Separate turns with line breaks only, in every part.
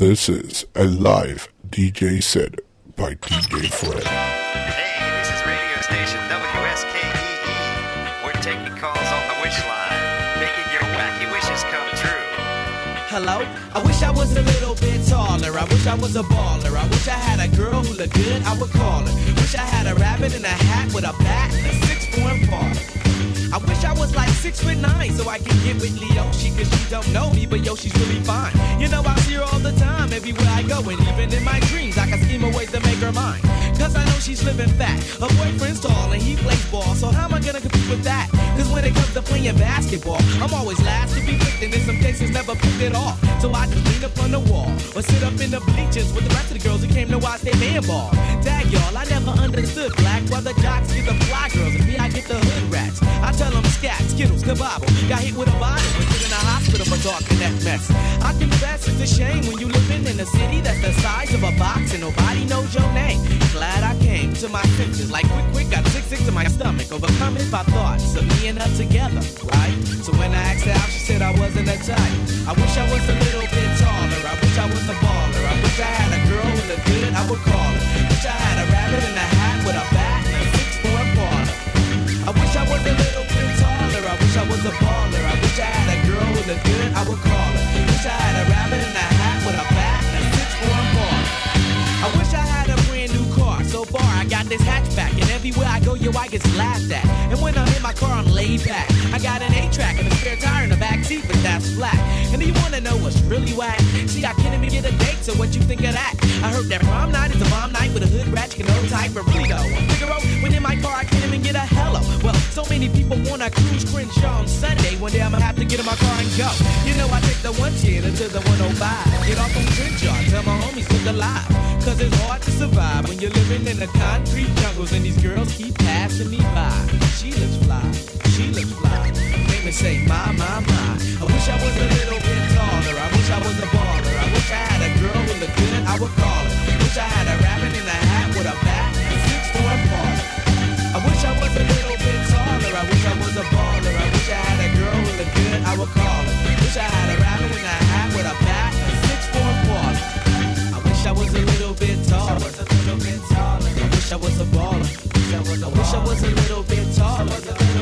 This is a live DJ set by DJ Fred.
Hey, this is radio station WSKEE. We're taking calls on the wish line, making your wacky wishes come true.
Hello? I wish I was a little bit taller. I wish I was a baller. I wish I had a girl who looked good, I would call her. Wish I had a rabbit in a hat with a bat and a 6'4" parlor. I wish I was like 6'9" so I could get with Leoshi, cause she don't know me, but yo, she's really fine. You know, I see her all the time, everywhere I go, and even in my dreams, I can scheme a ways to make her mine. Cause I know she's living fat, her boyfriend's tall, and he plays ball, so how am I gonna compete with that? Cause when it comes to playing basketball, I'm always last to be picked, and in some cases never picked it off. So I just lean up on the wall, or sit up in the bleachers with the rest of the girls who came to watch their man ball. Dag y'all, I never understood black, while the jocks get the fly girls, and me I get the hood rats. I tell them scat, skittles, kabobble. Got hit with a bottle and put in a hospital for talking that mess. I confess it's a shame when you living in a city that's the size of a box and nobody knows your name. Glad I came to my senses like quick, got sick to my stomach, overcoming by thoughts of me and her together, right? So when I asked her out, she said I wasn't a type. I wish I was a little bit taller. I wish I was a baller. I wish I had a girl who looked good, I would call her. Wish I had a rabbit in a hat with a bat and a 6'4" parlor. I wish I was a little bit taller. I wish I was a baller. I wish I had a girl who looked good, I would call her. Wish I had a rabbit in a hat with a bat and a 6'4" parlor. I wish I had a brand new car. So far I got this hatchback, and everywhere I go, yo, I get laughed at. And when I'm in my car, I'm laid back. I got an 8-track and a spare tire in the back seat, but that's flat. And do you wanna know what's really whack? See, I can't even get a date, so what you think of that? I heard that prom night is a bomb night with a hood ratchet and no type of really though. Figaro, when in my car, I can't even get a hello. Well, so many people wanna cruise Crenshaw on Sunday. One day I'ma have to get in my car and go. You know, I take the 110 to the 105. Get off on Crenshaw, tell my homies look alive. Cause it's hard to survive when you're living in the concrete jungles and these girls keep passing me by. She looks fly, she looks fly. Make me say, my. I wish I was a little bit taller. I wish I was a baller. I wish I had a girl who looked good, I would call her. Wish I had a rabbit in a hat with a bat and 6'4" parlor. I wish I was a little bit taller. I wish I was a baller. I wish I had a girl who looked good, I would call her. Wish I had a rabbit in a hat with a bat and 6'4" parlor. I wish I was a little bit taller. I wish I was a baller. I wish I was a little bit taller.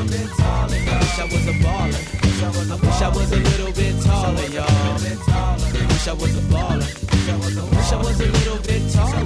I wish I was a baller. I wish I was a little bit taller, y'all. I wish I was a baller. I wish I was a little bit taller.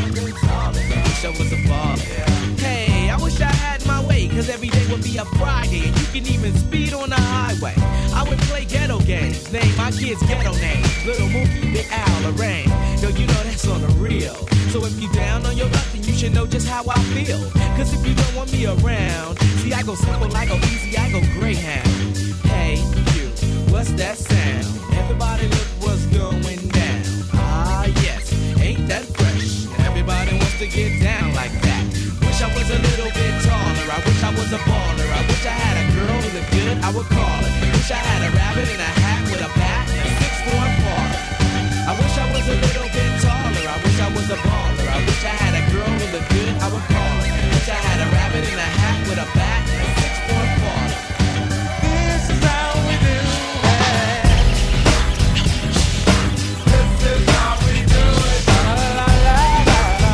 I wish I was a baller. Hey, I wish I had my way, cause every day would be a Friday, and you can even speed on the highway. I would play ghetto games, name my kids ghetto names. Little Mookie, Big Al, Lorraine. Yo, you know that's on the real. So if you down on your luck, then you should know just how I feel. Cause if you don't want me around, see I go simple, I go easy, I go Greyhound. Hey, you, what's that sound? Everybody look what's going down. Ah, yes, ain't that fresh? Everybody wants to get down like that. Wish I was a little bit taller. I wish I was a baller. I wish I had a girl who looked good, I would call her. Wish I had a rabbit in a hat with a bat and a 6'4" parlor. I wish I was a little bit taller. I wish I was a baller. I wish I had a girl who looked good, I would call her. Wish I had a rabbit in a hat with a bat and a 6'4" parlor.
This is how we do it. This is how we do it. La la la la la.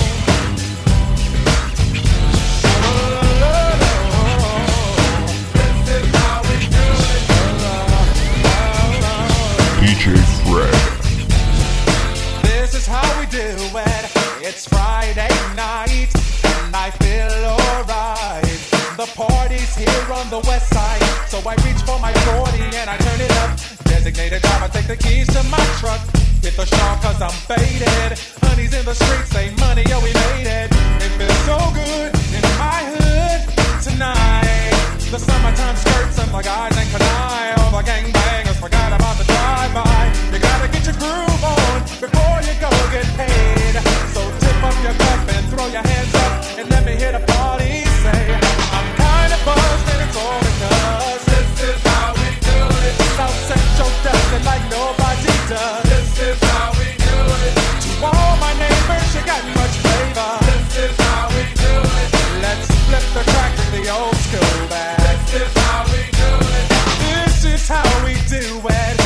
This is how we do it.
DJ Fred.
This is how we do it. It's Friday night and I feel alright. The party's here on the west side, so I reach for my 40 and I turn it up. Designated driver, take the keys to my truck. Hit the shop cause I'm faded. Honey's in the streets, say money, yo, we made it. It feels so good in my hood tonight. The summertime skirts and the guys ain't canine. All the gangbangers forgot about the drive-by. You gotta get your groove on before you go get paid. So tip up your cup and throw your hands up and let me hear the party say, I'm kinda buzzed and it's all because this is how we do it. South Central does it like nobody does. This is how we do it. To all my neighbors, you got much flavor. This is how we do it. Let's flip the track to the old school back. This is how we do it. This is how we do it.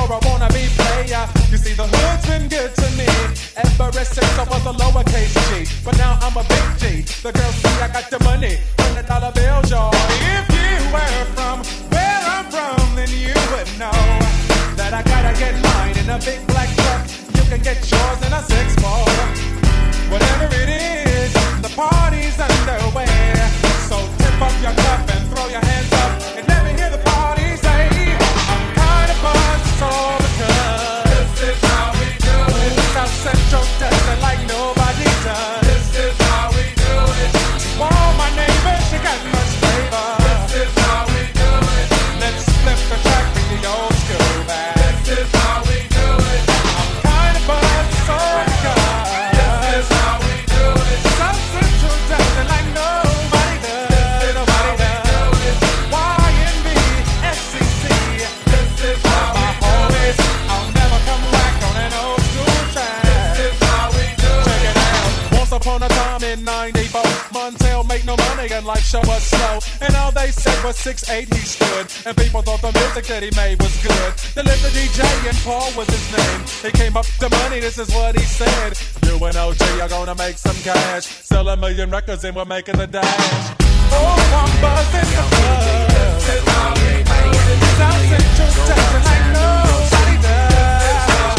for a wannabe player. You see, the hood's been good to me ever since I was a lowercase G. But now I'm a big G. The girls see I got the money, $100 bills, y'all. If you were from where I'm from, then you would know that I gotta get mine in a big black truck. You can get yours in a 6-4. Whatever it is, the party's underway. So tip up your cup and throw your hands up and let me hear the party say, I'm kind of buzzed, so because this is how we do it. South Central does it like nobody does. This is how we do it. To all my neighbors, you got much flavor. This is how we do it. Let's flip the track in the old school back. This is how we do it. I'm kind of buzzed, so because this is how we do it. South Central does it like nobody does. Nobody does. YNB, SCC. This is how my homies. I'll never come back on an old school track. This is how we do it. Check it out. Once upon a time in 94, Montel made no money and life show was slow. And all they said was 6'8" he stood. And people thought the music that he made was good. They lived the DJ and Paul was his name. He came up to money, this is what he said. You and OG are gonna make some cash. Sell 1 million records and we're making the dash. Oh, I'm buzzing the buzz. This is how we do it. South Central does it like nobody does.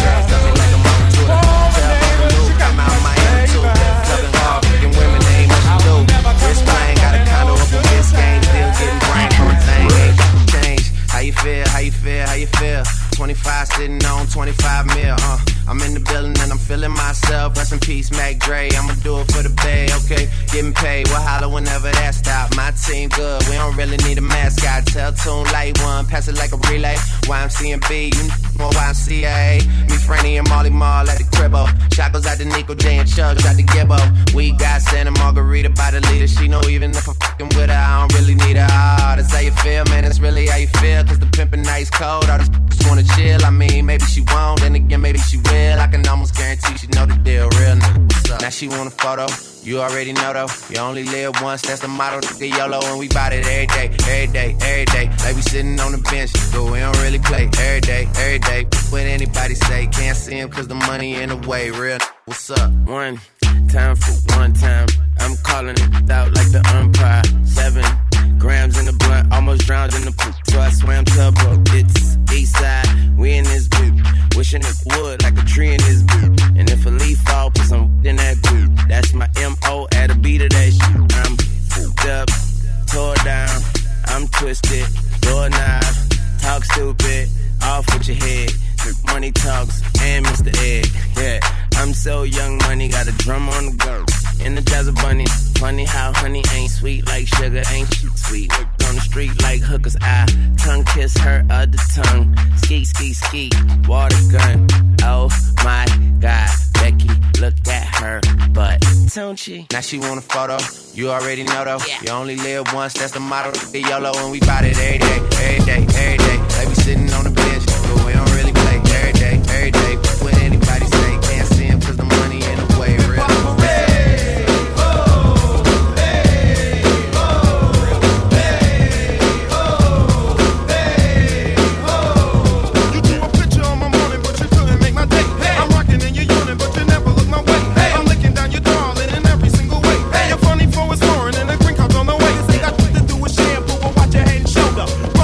All the neighbors, you got my flavor.
Loving hard, picking women, ain't much to do. Wrist playing, got a condo up on this game. Still getting brain for a thing, ain't change. How you feel, how you feel, how you feel? 25 sitting on 25 mil, I'm in the building and I'm feeling myself. Rest in peace, Mac Dre, I'ma do it for the bay, okay? Getting paid, we'll holler whenever that stop. My team good, we don't really need a mascot. Tell Tune Light One, pass it like a relay. YMCMB, you more YMCA. Me, Franny, and Molly Mall at the cribbo. Shot goes out to Nico J and Chugs out to Gibbo. We got Santa Margarita by the leader. She know even if I'm fucking with her, I don't really need her. Oh, that's how you feel, man, that's really how you feel. Cause the pimpin' nice cold, all the just wanna chill. I mean, maybe she won't, then again, maybe she will. I can almost guarantee she know the deal, real nigga, what's up? Now she want a photo, you already know though. You only live once, that's the motto, the YOLO. And we bout it every day, every day, every day. Like we sitting on the bench, but we don't really play. Every day, every day. What anybody say, can't see him cause the money in the way, real what's up? One time for one time, I'm calling it out like the umpire. 7 grams in the blunt, almost drowned in the poop. So I swam to a boat, it's east side, we in this boot. Wishing it would like a tree in this boot. And if a leaf fall, put some in that boot. That's my M.O. at a beat of that shit. I'm fucked up, tore down, I'm twisted, doorknob, talk stupid, off with your head. Money talks and Mr. Egg, yeah. I'm so young, money got a drum on the go. Energize a bunny. Funny how honey ain't sweet like sugar, ain't she sweet? On the street like hookers, I tongue kiss her other tongue. Ski, ski, ski, water gun. Oh my God, Becky, look at her butt, don't she? Now she want a photo, you already know though. Yeah. You only live once, that's the motto, the YOLO. And we bout it every day, every day, every day. Like we sitting on the bench, but we don't really play. Every day, every day. What anybody say, can't see him cause the money in the way, real.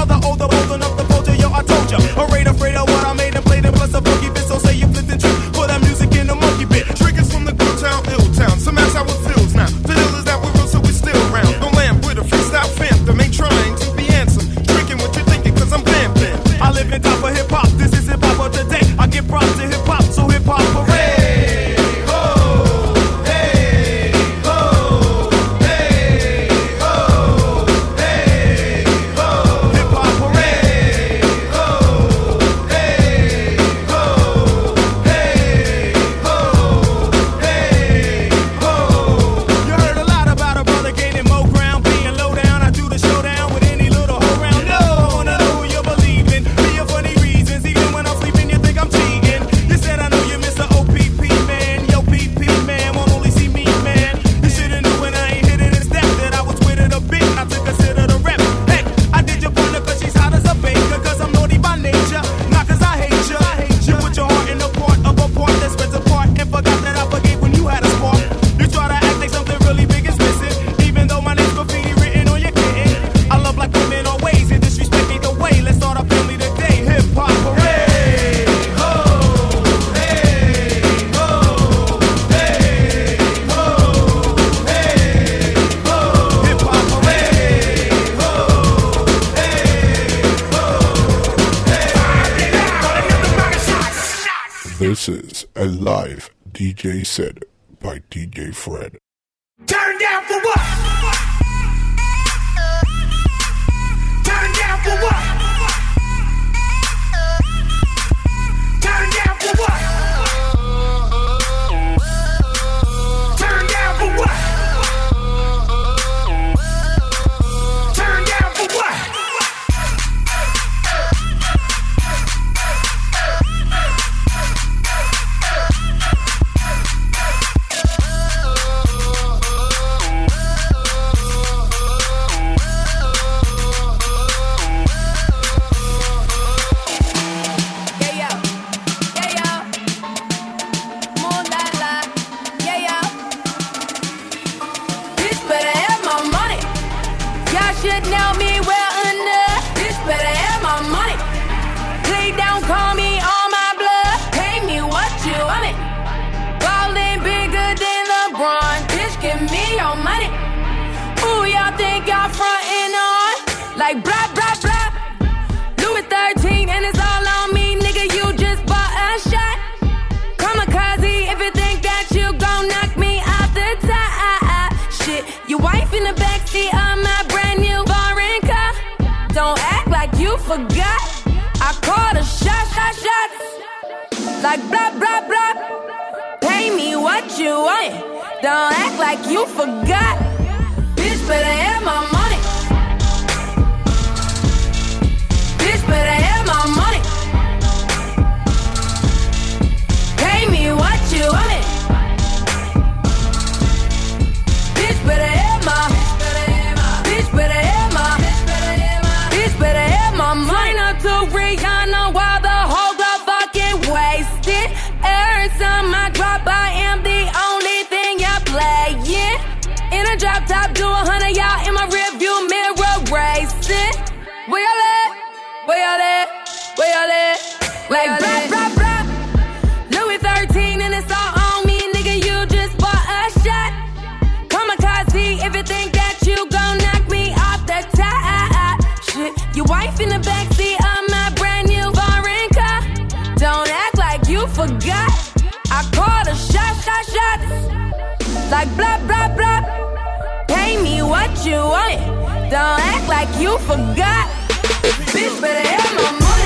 Afraid of what I made and played and plus a boogie bitch, so say you flipped and true. Put
This is a live DJ set by DJ Fred.
Turn down for what? Turn down for what? Turn down for what? Turn down for what? Turn down for what?
Should know me well enough. Bitch better have my money. Please don't call me on my blood. Pay me what you want it. Ballin' bigger than LeBron. Bitch, give me your money. Who y'all think y'all frontin' on? Like blah, blah, blah. Louis 13 and it's all on me. Nigga, you just bought a shot. Kamikaze if you think that you gon' knock me off the top. Shit, your wife in the backseat of my brand new foreign car. Don't act like you forgot. I called a shot. Like blah, blah, blah. Pay me what you want. Don't act like you forgot. Bitch better have my money. Bitch better have my money. Pay me what you want. Bitch better have my. Bitch better have my. Bitch better have my money. Sign up to Rihanna while the whole girl fucking wasted. Every time I drop, I am the only thing you're playing. In a drop top, do 100, y'all in my rearview mirror racing. Where y'all at? Where y'all at? Where y'all at? Like blah, blah, blah. Louis 13 and it's all on me, nigga, you just bought a shot. Kamikaze if you think that you gon' knock me off the top. Shit, your wife in the backseat of my brand new foreign car. Don't act like you forgot. I called a shot. Like blah, blah, blah. Pay me what you want. Don't act like you forgot. Bitch better have my money.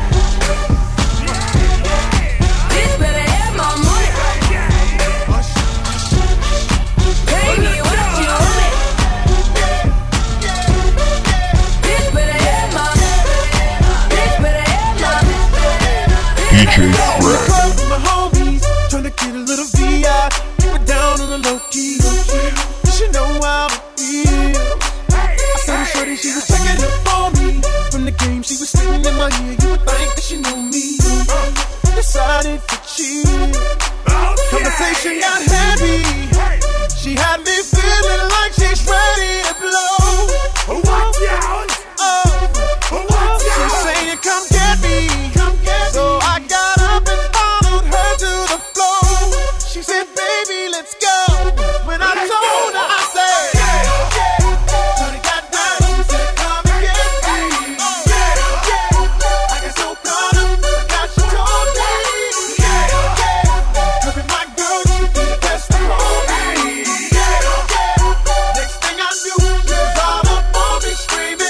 Bitch better have my money. Pay me what you want. Bitch better have my. Bitch better have my.
DJ Fred.
My homies trying to get a little VI. Keep it down on the low key. You should know how I feel. I said to shorty, she was checking up on me. From the game, she was sitting in my ear. You would think that she knew me. Decided to cheat. Conversation got heavy. She had me feeling like she's ready to blow. Watch out! She's saying, come get me. So I got up and followed her to the floor. She said, baby, let's go. When I told her, I said, Shorty got down, she said, come and get me. I got so caught up, I got you told me. Look at my girl, she be the best of all me. Next thing I knew, she was all up on me screaming.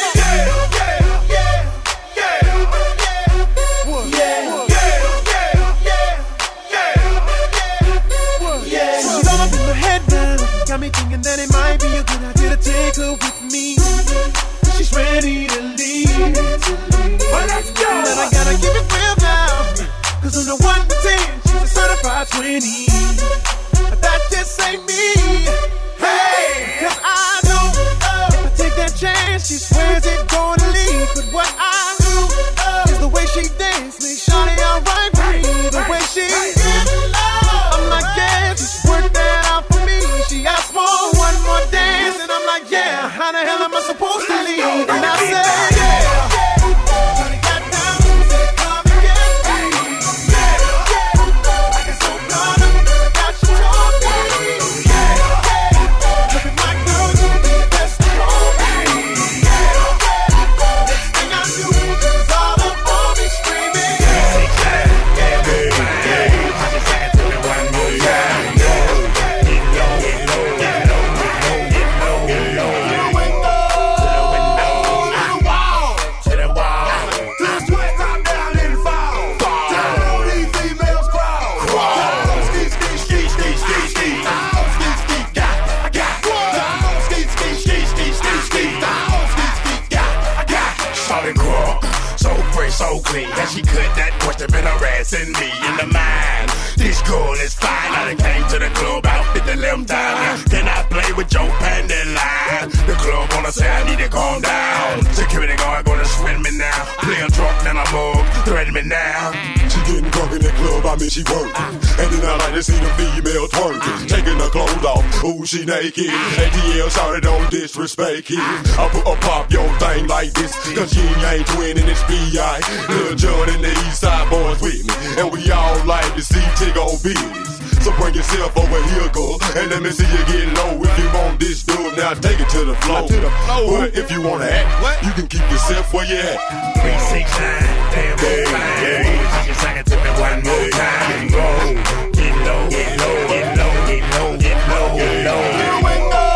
She's all up in my head now. Got me thinking that it might be a good idea to take her with me. She's ready to leave. Well, let's go. But I gotta keep it real now. Cause on the 1 to 10, she's a certified 20. But that just ain't me. Hey, cause I know if I take that chance, she swears it's gonna leave. But what I do is the way she dance. Make shawty alright with me. The way she I'm like, yeah, just work that out for me. She asked for one more dance, and I'm like, yeah, how the hell am I supposed to leave? And I said, yeah. Shawty got down, said, come and get me. I got so caught up, I got you told me. Look at my girl, you be the best of all me. Next thing I knew, she was all up on me screaming.
crunk. So fresh, so clean, that she cut that question been harassing me in the mind. This girl is fine, I done came to the club outfit the left time. Can I play with your panty line? The club wanna say I need to calm down. Security guard gonna sweat me now. Play a drunk, then I mug, threaten me now.
She getting drunk in the club, I mean she working. And then I like to see the female twerking. Taking her clothes off, ooh she naked. ATL shouted don't disrespect it. I pop your thing like this, cause you ain't twin and it's B.I. Lil John and the East Side boys with me. And we all like to see Tiggo business. So bring yourself over here, girl, and let me see you get low. If you want this dude, now take it to the floor. But if you wanna act, you can keep yourself where you at.
369, damn fine. Just sing it to me one more time. Get low, get low, get low, get low, get low, get low, get low.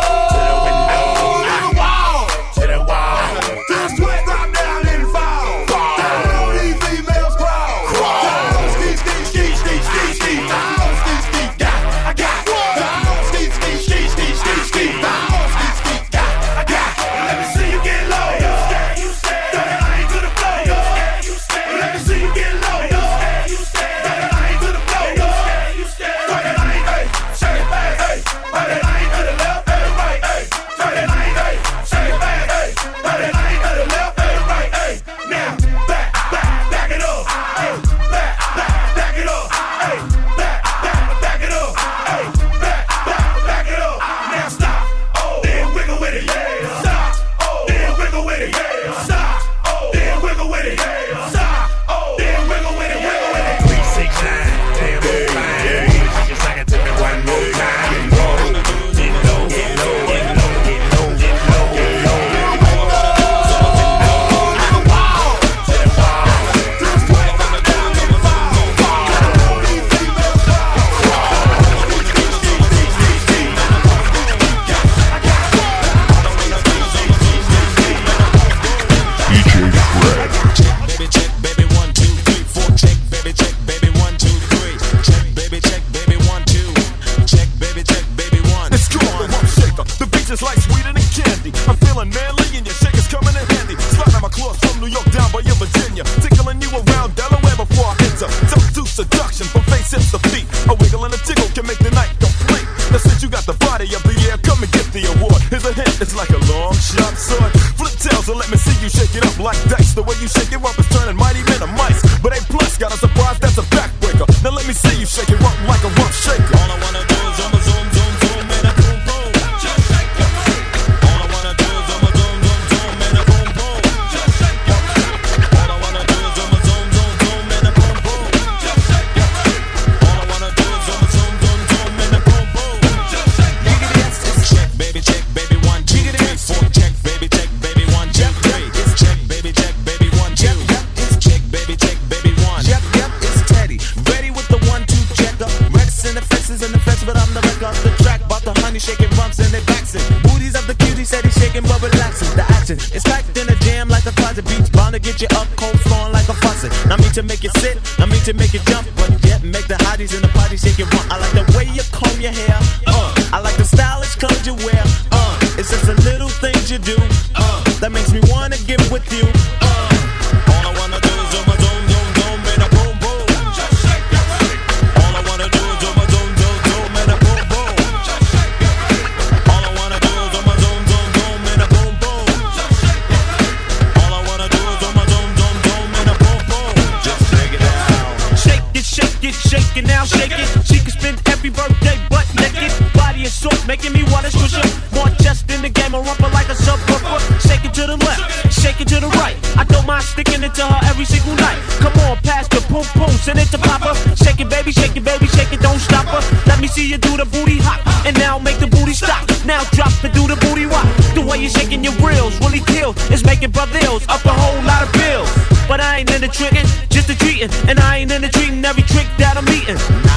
And I ain't into treating every trick that I'm eating.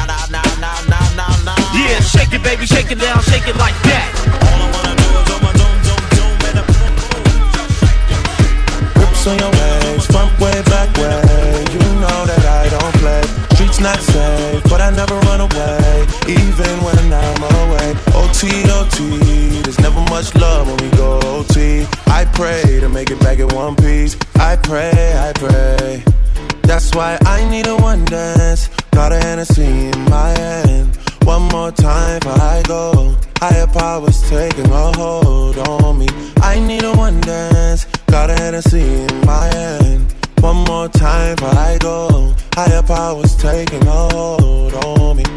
Yeah, shake it, baby, shake it down, shake it like that. All I wanna do is on my zoom, and
Grips on your waist, front way, back way. You know that I don't play. Streets not safe, but I never run away, even when I'm away. OT, OT, there's never much love when we go OT. I pray to make it back in one piece. I pray. That's why I need a one dance. Got a Hennessy in my hand. One more time before I go. Higher powers taking a hold on me. I need a one dance. Got a Hennessy in my hand. One more time before I go. Higher powers taking a hold on me.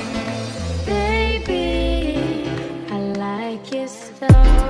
Baby, I like it so.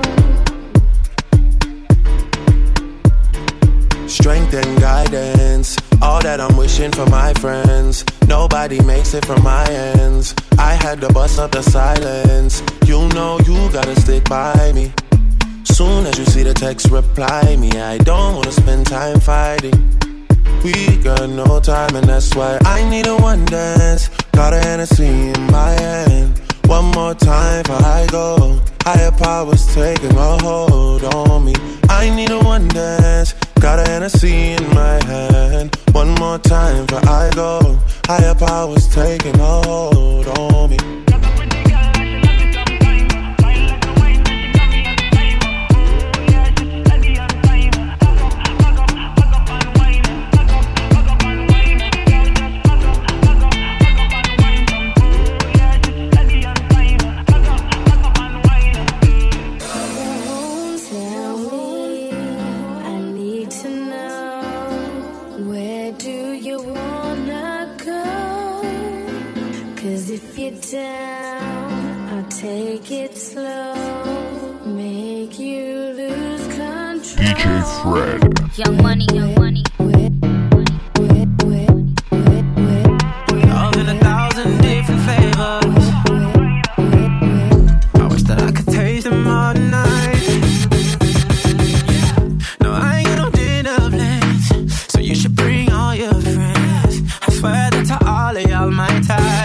Strength and guidance, all that I'm wishing for my friends. Nobody makes it from my ends. I had to bust up the silence. You know you gotta stick by me. Soon as you see the text, reply me. I don't wanna spend time fighting. We got no time and that's why I need a one dance. Got a Hennessy in my hand. One more time before I go. Higher powers taking a hold on me. I need a one dance. Got a Hennessy in my hand. One more time before I go. Higher powers taking a hold on me.
Take it slow, make you lose control.
DJ Fred.
Young money, young money.
Love in 1,000 different flavors. I wish that I could taste them all night. No, I ain't got no dinner plans, so you should bring all your friends. I swear that to all of y'all my type.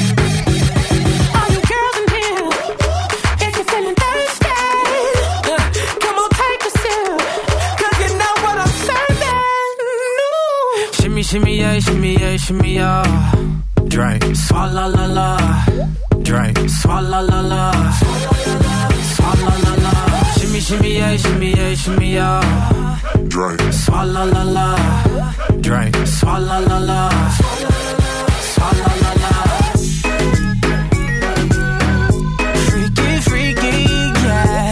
Shimmy yeah, shimmy yeah, shimmy yeah. Drink, swalla la la. Drink, swalla la la. Swalla la la. Shimmy shimmy yeah, shimmy yeah, shimmy yeah.
Drink,
swalla la la. Drink, swalla la la. Swalla la la. Freaky, freaky, yeah.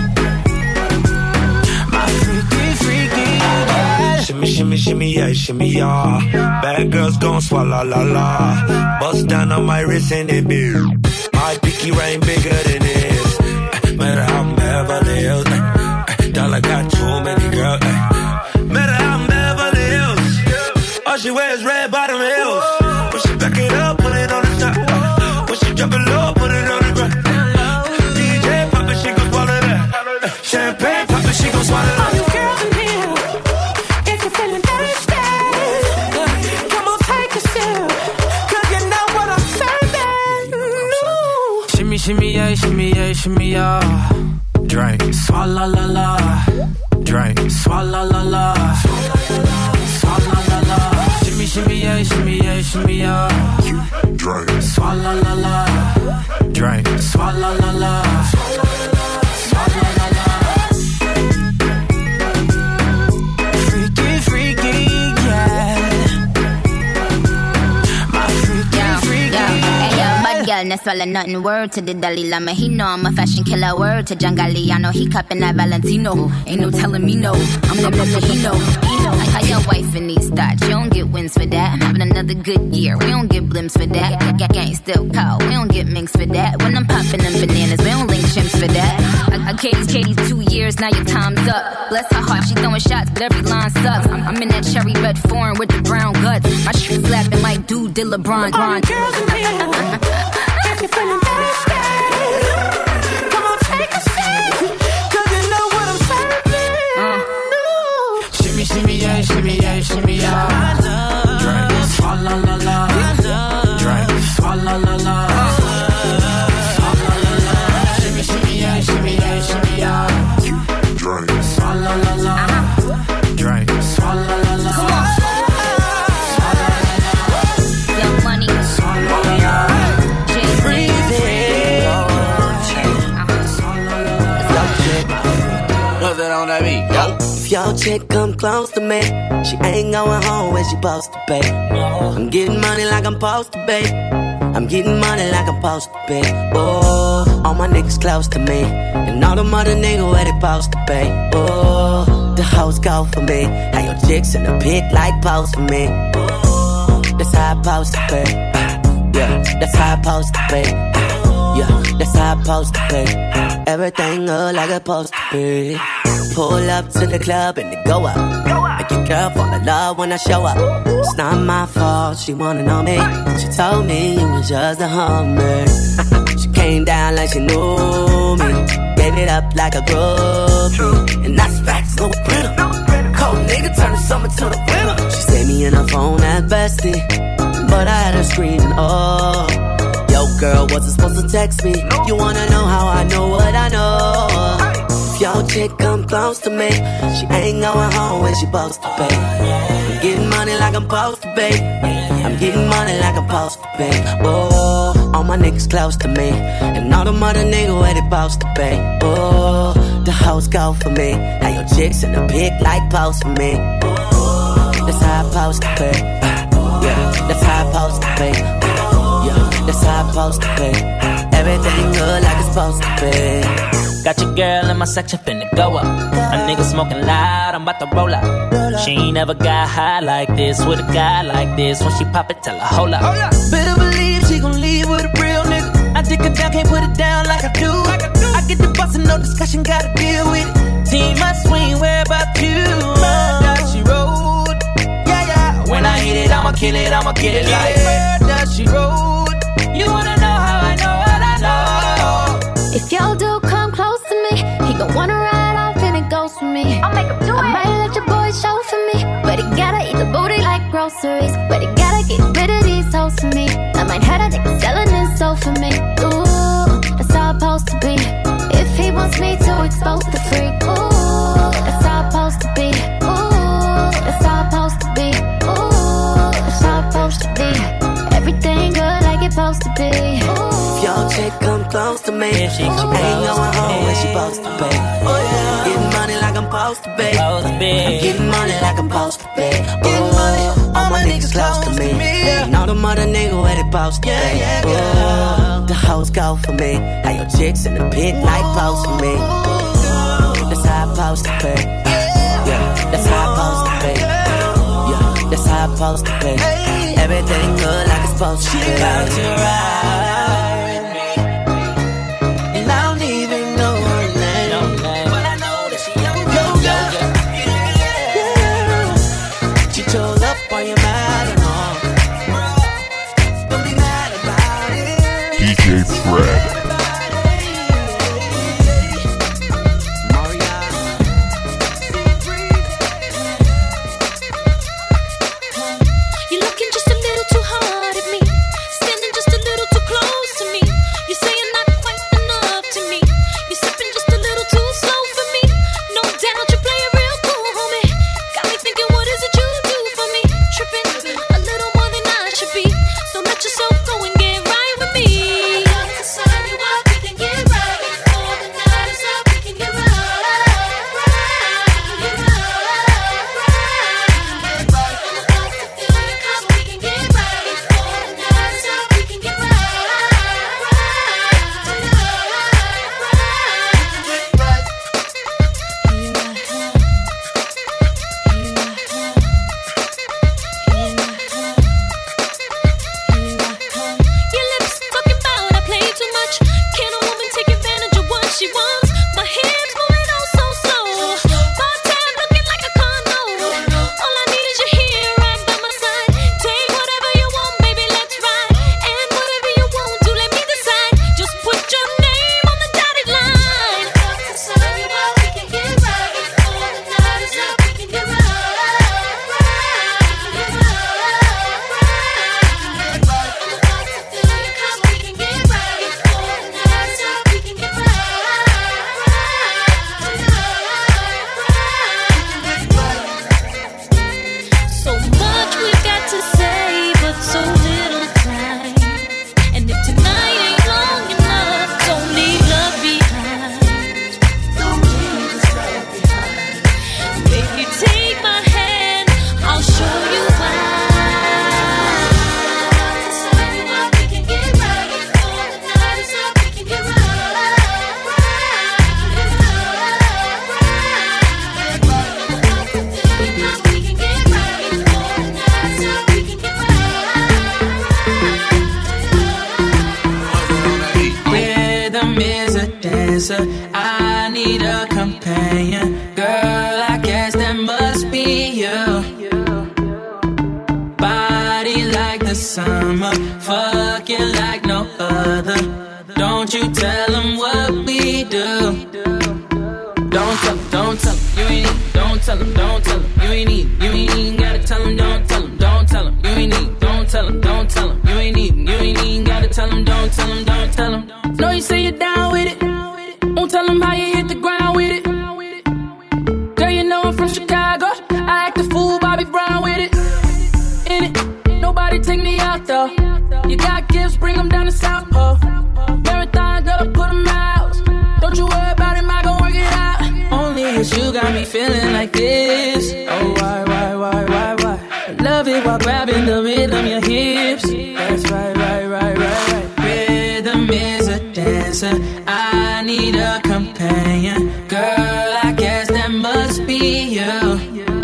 My freaky, freaky, yeah.
Shimmy, shimmy, shimmy, yeah, shimmy, yeah. Bad girls gon' swallow la la. Bust down on my wrist and it big. My pinky ring bigger than this. Matter how I'm Beverly Hills. Dollar got too many girls. Matter how I'm Beverly Hills. All she wears red bottom heels. When she back it up, put it on the top. When she drop it low, put it on the ground. DJ pop it, she gon' swallow that. Champagne pop it, she gon' swallow that.
Shimmy yeah, shimmy yeah, shimmy yeah. Drink, swalla la la. Drink, swalla la la. Swalla la la. Shimmy shimmy yeah, shimmy yeah, shimmy yeah.
drink,
swalla la la. Drink, swalla la la. Swalla la la. Freaky, freaky, yeah. My freaky, freaky, yeah.
Girl, no swallow nothing. Word to the Dalai Lama. He know I'm a fashion killer. Word to John Galliano. He cupping that Valentino. Ain't no telling me no. I'm the brother he know. Like your wife in these thoughts. You don't get wins for that. I'm having another good year. We don't get blimps for that. Gang still cold. We don't get minks for that. When I'm popping them bananas, we don't link chimps for that. I Katie's 2 years. Now your time's up. Bless her heart. She throwing shots, but every line sucks. I'm in that cherry red foreign with the brown guts. My shoes slapping like dude did LeBron.
If you're feeling thirsty, come on, take a sip, 'cause you know what I'm serving.
Shimmy, shimmy, yeah, shimmy, yeah, shimmy, yeah. Drink, swalla la la. Drink, swalla la la. Swalla la la. Shimmy, shimmy, yeah, shimmy, yeah, shimmy, yeah.
drink,
swalla la la. Drink, swalla la la.
If your chick come close to me, she ain't going home when she supposed to be. I'm getting money like I'm supposed to be. I'm getting money like I'm supposed to be. Oh, all my niggas close to me, and all them other niggas where they supposed to be. Oh, the hoes go for me. How your chicks in the pit like pose for me. Oh, that's how I supposed to be. Yeah, that's how I supposed to be. Yeah, that's how I supposed to be. Everything look like it's supposed to be. Pull up to the club and it go up. Make your girl fall in love when I show up. It's not my fault, she wanna know me. She told me you was just a hummer. She came down like she knew me. Gave it up like a groupie. And that's facts, no printer. Cold nigga turn the summer to the winter. She saved me in her phone at bestie, but I had her screaming, oh. Yo girl, wasn't supposed to text me. You wanna know how I know what I know? If your chick come close to me, she ain't going home when she supposed to be. I'm getting money like I'm supposed to be. I'm getting money like I'm supposed to be. Oh, all my niggas close to me, and all them other niggas where they supposed to be. Oh, the hoes go for me. Now your chicks in the pit like pose for me. Oh, that's how I supposed to be. Yeah, that's how I supposed to be. Yeah, that's how I supposed to be. Everything good like it's supposed to be.
Got your girl in my section finna go up. A nigga smoking loud, I'm about to roll up. She ain't never got high like this with a guy like this. When she pop it, tell her hold up.
Better believe she gon' leave with a real nigga. I dick her down, can't put it down like I do. I get the bustin', no discussion, gotta deal with it. Team my swing, where about you? Murder, she rode. Yeah, yeah. When I hit it, I'ma kill it like murder, she rode. You wanna know how I know what I know?
If y'all do come close to me, he gon' wanna ride off and it goes for me. I'll make him do it. I might let your boy show for me, but he gotta eat the booty like groceries. But he gotta get rid of these hoes for me. I might have a nigga selling his soul for me. Ooh, that's how it's supposed to be. If he wants me to expose the freak, ooh, that's how it's supposed to be. Ooh, that's how it's supposed to be. Ooh, that's how it's supposed to be. Everything good like it's supposed to be.
If your chick come close to me, she ain't going home when she supposed to be. Getting money like I'm supposed to be. I'm getting money like I'm supposed to be. Oh, all my niggas close to me, and all them other niggas where they supposed to be. Oh, the hoes go for me. Now your chicks in the pit like pose for me. That's how I'm supposed to be. Yeah, that's how I'm supposed to be. Yeah, that's how I'm supposed to be. Everything good like it's supposed to be.
She about to ride with me, and I don't even know her name, but I know that she yoga. Yeah. She chose up on your mind and all. Don't be mad about it.
DJ Fred.
You're looking just a little too hard at me, standing just a little too close to me.
dancer. I need a companion. Girl, I guess that must be you. Body like the summer, fucking like no other. Don't you tell them what we do. Don't tell them, you ain't need. Don't tell them, you ain't need. You ain't gotta tell them, don't tell them, you ain't need. Don't tell them, you ain't need. You ain't gotta tell them, don't tell them. Know you say you're down with it. Won't tell them how you hit the ground with it. Girl, you know I'm from Chicago. I act a fool, Bobby Brown with it. In it, nobody take me out though. You got gifts, bring them down to South Pole. Marathon, girl, I put them out. Don't you worry about it, I gon' work it out. Only cause you got me feeling like this. Oh, why? I love it while grabbing the rhythm, your hips. That's right. Rhythm is a dancer. I need a companion. Girl, I guess that must be you.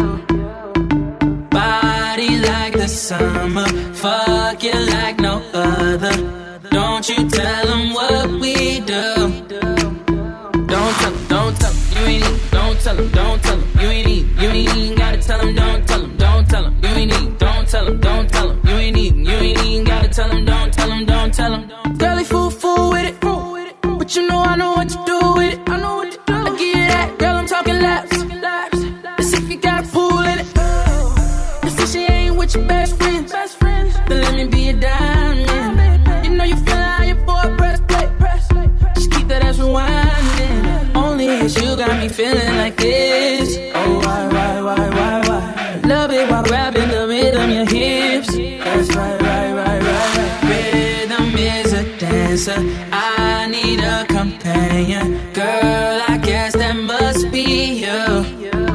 Body like the summer, fucking like no other. Don't you tell them what we do. Don't tell them, you ain't need. Don't tell them, you ain't need. You ain't gotta tell them, don't tell them, you ain't need. Don't tell them, you ain't need. You ain't gotta tell them, don't tell them. Girlie fool with it, but you know I know what to do with it. I give you that, girl, I'm talking laps. Let's see if you got a pool in it. Let's see she ain't with your best friends. Then let me be your diamond. You know you feel how your boy press play. Just keep that ass rewinding. Only cause you got me feeling like this. Oh, why? Love it while grabbing the rhythm, your hips. That's right. Rhythm is a dancer. I need a companion. Girl, I guess that must be you.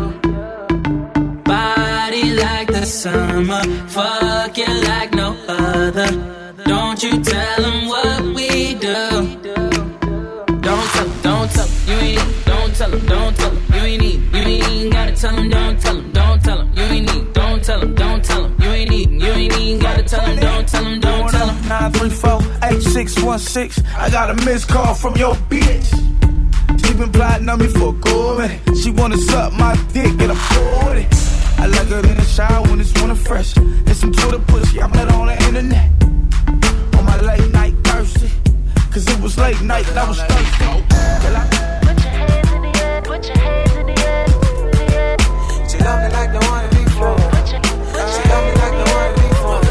Body like the summer, fucking like no other. Don't you tell them what we do. Don't tell them, you ain't need. Don't tell them, you ain't need. You ain't gotta tell them, don't tell them, you ain't need. Don't tell them, you ain't need. You ain't gotta tell them, don't tell them.
934-8616. I got a missed call from your bitch. She been plotting on me for a good minute. She wanna suck my dick and I'm for it. I like her in the shower when it's winter fresh. And some Twitter pussy I met on the internet. On my late night thirsty. Cause it was late night and I was thirsty.
Put your hands in the air.
She love me like the one before. She love me like the one before.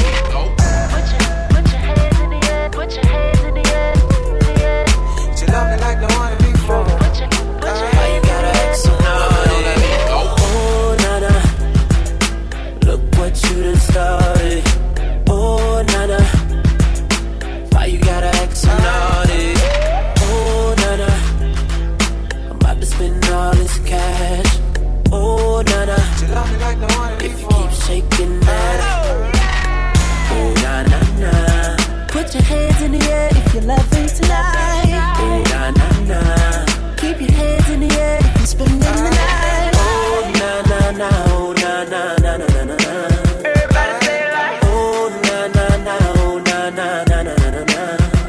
Put your hands in the air. Put your hands in the air.
She love me like the one before.
Why you gotta act so naughty?
Oh, nana, look what you done started. Oh, nana, why you gotta act so naughty? Oh, nana, I'm about to spend all this cash. Oh, nana, if you keep shaking that. Oh, nana,
Put your hands in the air if you're loving tonight.
oh, nana,
Keep your hands in the air if you're spending the night.
oh, nana, oh, nana.
Everybody say it like.
Oh, nana, oh, nana.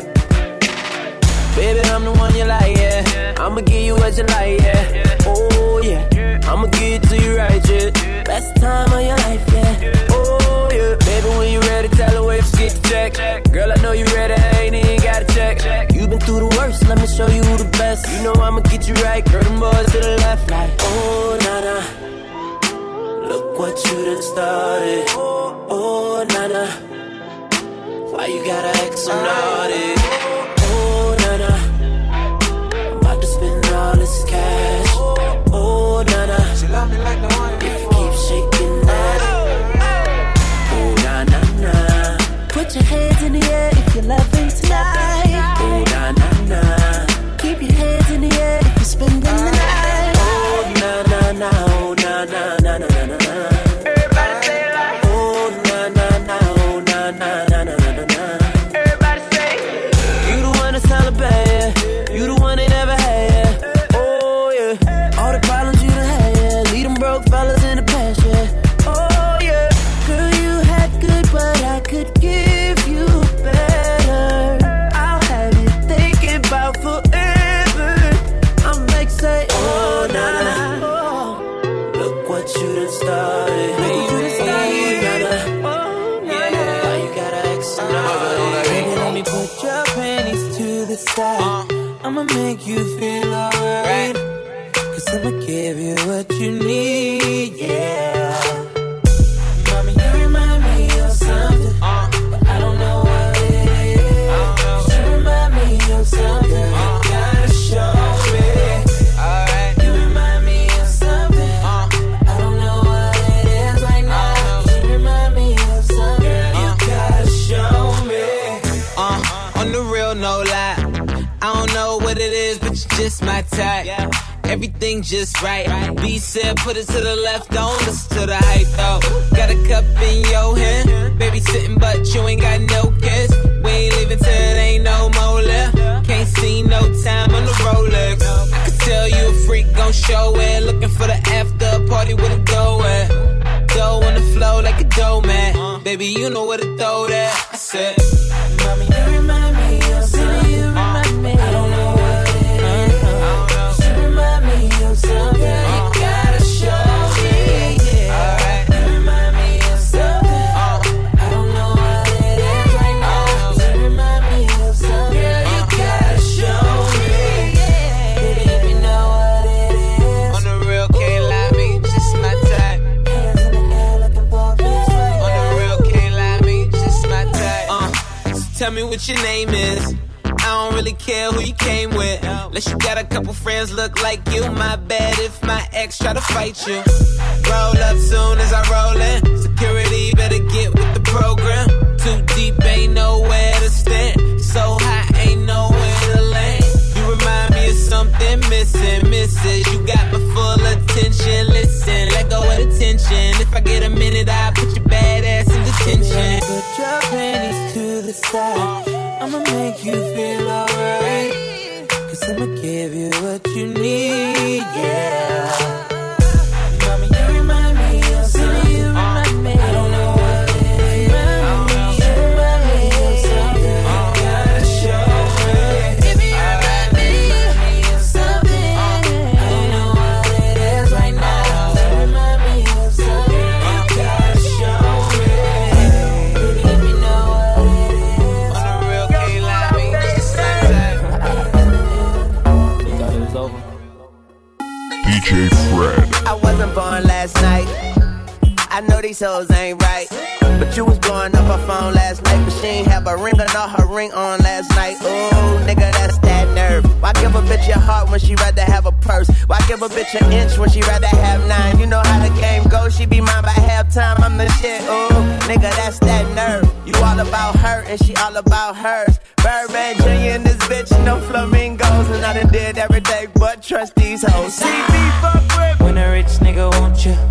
Baby, I'm the one you like, yeah. I'ma give you what you like, yeah. Oh, yeah. I'ma give it to you right, yeah. Best time of your life, yeah. Oh, yeah. Baby, when you ready, tell her where to get the check. Girl, I know you ready, I ain't even gotta check. You been through the worst, let me show you the best. You know I'ma get you right, girl, them boys to the left, like. Oh, nana, look what you done started. Oh, nana, why you gotta act so naughty? Oh, nana, I'm about to spend all this cash. Oh, nana,
She love me like the one
if you keep shaking that. Oh, nana,
Put your hands in the air if you're loving tonight.
oh, nana,
Keep your hands in the air if you're spending the night.
oh, nana, oh, nana.
Everybody say it like.
Oh, nana, oh, nana.
Everybody say it.
I'ma make you feel alright. Cause I'ma give you what you need, yeah. Mommy, you remind me of something, but I don't know what it is. You remind me of something, you gotta show me. Alright. You remind me of something, I don't know what it is right now. You remind me of something, you gotta show me.
On the real, no lie. I don't know what it is, but you're just my type. Everything just right. B said, put it to the left, don't listen to the hype though. Got a cup in your hand, baby sitting, but you ain't got no kiss. We ain't leaving till it ain't no more left. Can't see no time on the Rolex. I could tell you a freak gon' show it. Looking for the after party with a dough at. Dough on the flow like a dough man. Baby, you know where to throw that. I said,
Mommy, you remind me of something. You remind me. I don't know what it is. You remind me of something. You gotta show me. Alright. You remind me of something. I don't know what it is right now. You remind me of something. You gotta show me. Baby, if you know what it is.
on the real, can't lie, me, just my type.
Hands in the air looking for a bitch right
On the
now.
real, can't lie, me, just my type. So tell me what your name is. I don't really care who you came with. Unless you got a couple friends look like you. My bad if my ex try to fight you. Roll up soon as I roll in. Security better get with the program. Too deep, ain't nowhere to stand. So high, ain't nowhere to land. You remind me of something missing, misses. You got my full attention. Listen, let go of the tension. If I get a minute, I'll put your bad ass in detention.
Put your panties to the side. I'ma make you feel alright. Cause I'ma give you what you need, yeah. Mommy, you remind me of something. You remind me. I don't know what it is. You remind me of something. You gotta show me. Baby, you remind me of something. I don't know what it is right now. You remind me of something. You gotta show me. Baby, if you know what it is.
On the real, can't lie, me, just my type.
You thought it was over?
DJ Fred.
I wasn't born last night. I know these hoes ain't right. But you was blowing up her phone last night. But she ain't have a ring or not her ring on last night. Ooh, nigga, that's that nerve. Why give a bitch your heart when she rather have a purse? Why give a bitch an inch when she rather have 9? You know how the game goes, she be mine by halftime. I'm the shit, ooh, nigga, that's that nerve. You all about her and she all about hers. Birdman Jr. and this bitch, no flamingos. And I done did everything but trust these hoes. See me fuck with.
When a rich nigga want you,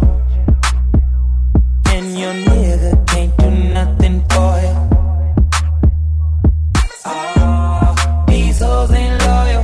and your nigga can't do nothing for you. Oh, these hoes ain't loyal.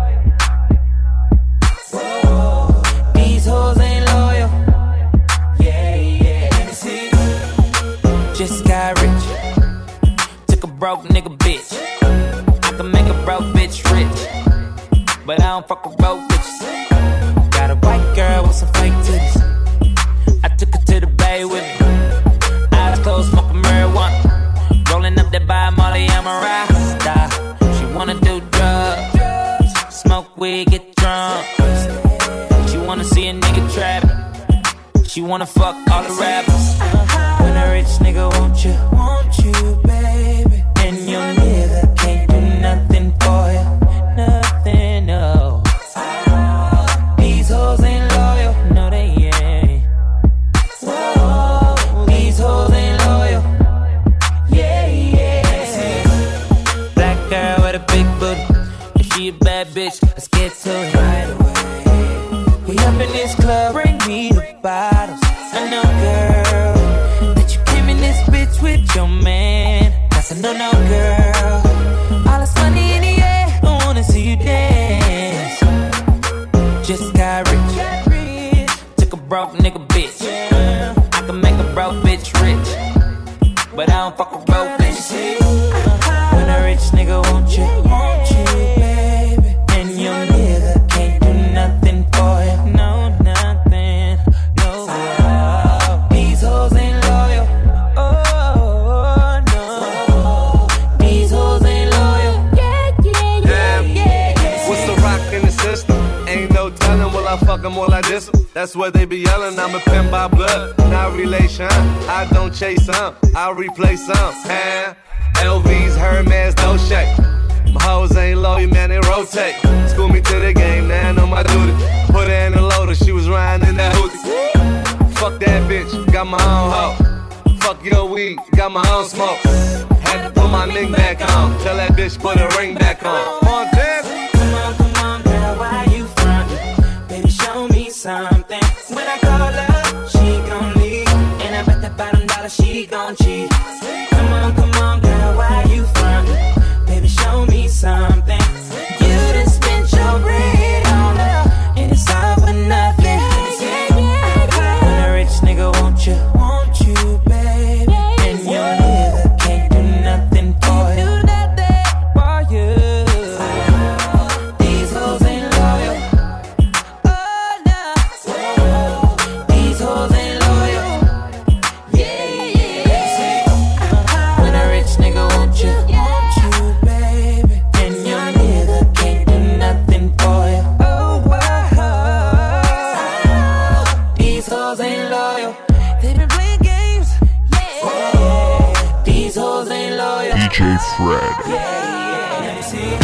Whoa, these hoes ain't loyal. Yeah, yeah. Let me see. Just got rich. Took a broke nigga bitch. I can make a broke bitch rich, but I don't fuck with broke bitches. Got a white girl with some fake titties. I took her to the bay with me. Eyes closed, smoking marijuana. Rolling up that by Molly, I'm a rasta. She wanna do drugs, smoke weed, get drunk. She wanna see a nigga trap. She wanna fuck all the rappers. When a rich nigga want you, baby. And your nigga can't do nothing for you. Nothing, no. These hoes ain't loyal, no they ain't. Whoa, these hoes ain't loyal. Yeah, yeah. Black girl with a big booty. If she a bad bitch, let's get to it right away. We up in this club, bring me the bottles. I know, girl, that you came in this bitch with your man. That's a no, girl. All this money in the air, I wanna see you dance. Just got rich. Took a broke nigga bitch. I can make a broke bitch rich, but I don't fuck with broke bitches. When a rich nigga want you, baby. And your nigga can't do nothing for you. No, nothing, no. These hoes ain't loyal. Oh, no. These hoes ain't loyal. Yeah, yeah, yeah, yeah.
I diss 'em. That's what they be yelling. I'm a pimp by blood, not relation. I don't chase some, I replace some. LVs, Hermes, no shake. My hoes ain't loyal, man, they rotate. School me to the game, now I know my duty. Put her in the loader, she was riding in that hoodie. Fuck that bitch, got my own hoe. Fuck your weed, got my own smoke. Had to put my ring back on. Tell that bitch put her ring back on. Montez.
Come on, girl, why you frontin'? Baby, show me something. When I call her, she gon' leave. And I bet that bottom dollar she gon' cheat. Come on, girl, why you frontin'? Baby, show me something. You done spent your bread on her, and it's all for nothing. When a rich nigga want you, baby, and your nigga can't do nothing for you. These hoes ain't loyal. Oh no, these hoes ain't loyal. Yeah. When a rich nigga want you, baby, and your nigga can't do nothing for you. Oh wow, these hoes ain't loyal. They been playing games. Yeah. These hoes ain't loyal.
DJ Fred.
Let me see.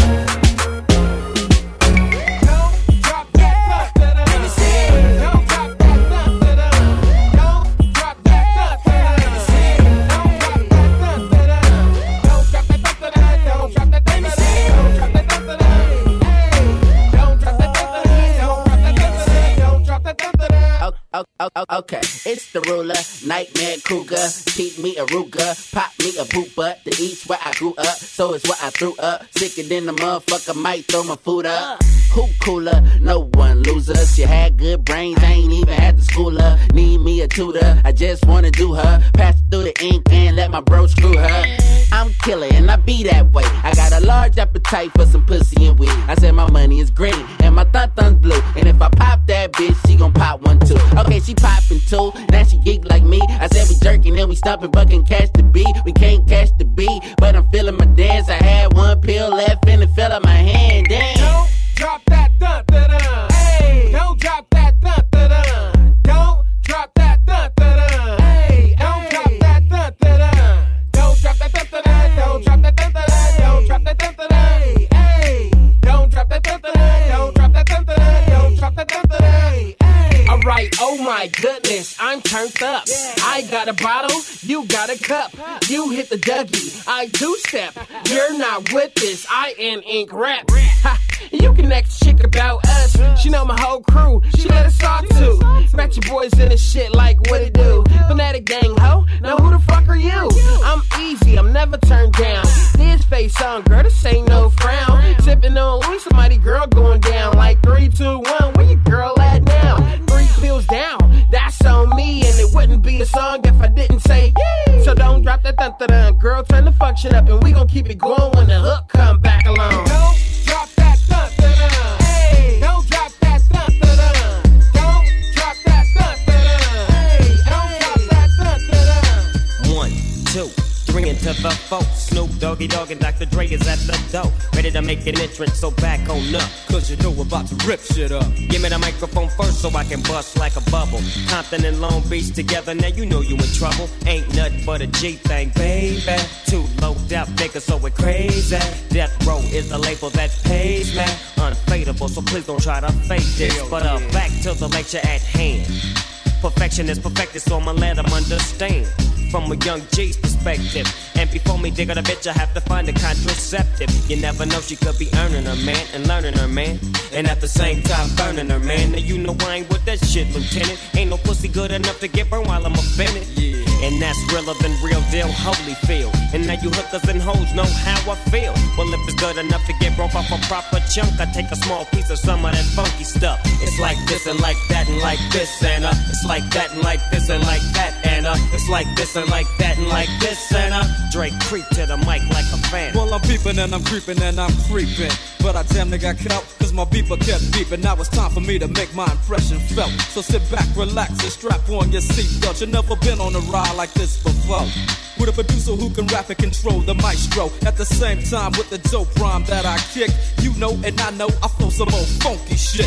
Okay, it's the ruler, nightmare cougar, keep me a Ruger, pop me a poop butt, the east where I grew up, so it's what I threw up, sicker than the motherfucker, might throw my food up. Who cooler? No one loser. She had good brains, I ain't even had to school her. Need me a tutor, I just wanna do her. Pass through the ink and let my bro screw her. I'm killer and I be that way. I got a large appetite for some pussy and weed. I said my money is green and my thun-thun's blue. And if I pop that bitch, she gon' pop one too. Okay, she poppin' too, now she geek like me. I said we jerking and we stompin' but can catch the beat. We can't catch the beat, but I'm feeling my dance. I had one pill left and it fell out my hand. Damn.
Don't drop that dun-dun-dun. Hey, don't drop that dun-dun-dun. Don't drop that dun-dun-dun. Hey, don't drop that dun-dun-dun. Don't drop that dun-dun-dun. Don't drop that dun-dun-dun. Don't drop that dun-dun-dun. Hey, don't drop that dun-dun-dun. Don't drop that dun-dun-dun. Don't drop that dun-dun-dun. Alright, oh my goodness, I'm turned up. I got a bottle, you got a cup. You hit the Dougie, I two-step. You're not with this, I am ink rap. Ha, you can ask chick about us. She know my whole crew, she let us talk to. Back your boys in the shit like what it do. Fanatic gang ho, now who the fuck are you? I'm easy, I'm never turned down. This face on, girl, this ain't no frown. Sipping on Louis, somebody girl going down. Like 3, 2, 1, where your girl at now? 3 pills down, that's on me. And it wouldn't be a song if I didn't say yay. So don't drop that dun-dun-dun. Girl, turn the function up and we gon' keep it going when the hook come back along. Don't drop that dun-dun-dun. Hey, don't drop that dun-dun-dun. Don't drop that dun-dun-dun. Hey, don't drop that dun-dun-dun.
1, 2, 3 into the 4. Snoop Doggy Dogg and Dr. Dre is at the door, ready to make an entrance, so back on up.
Cause you know we're about to rip shit up.
Give me the microphone first so I can bust like a bubble. Compton and Long Beach together, now you know you in trouble. Ain't nothing but a G thing, baby. Too low death niggas, so we're crazy. Death Row is the label that pays me. Unfadable, so please don't try to fake this. But back to the lecture at hand. Perfection is perfected, so I'ma let them understand. From a young G's perspective. And before me dig on a bitch, I have to find a contraceptive. You never know, she could be earning her man and learning her man. And at the same time burning her man. Now you know I ain't with that shit, Lieutenant. Ain't no pussy good enough to get burned while I'm offended. Yeah. And that's realer than real deal, Holyfield. And now you hookers and hoes know how I feel. Well, if it's good enough to get broke off a proper chunk, I take a small piece of some of that funky stuff. It's like this and like that and like this and it's like that and like this and like that and it's like this and like that and like this and Drake creep to the mic like a fan.
Well, I'm peeping and I'm creeping and I'm creeping, but I damn near got caught cause my beeper kept beeping. Now it's time for me to make my impression felt. So sit back, relax and strap on your seatbelt. You've never been on a ride like this before. With a producer who can rap and control the maestro. At the same time with the dope rhyme that I kick. You know and I know I flow some old funky shit.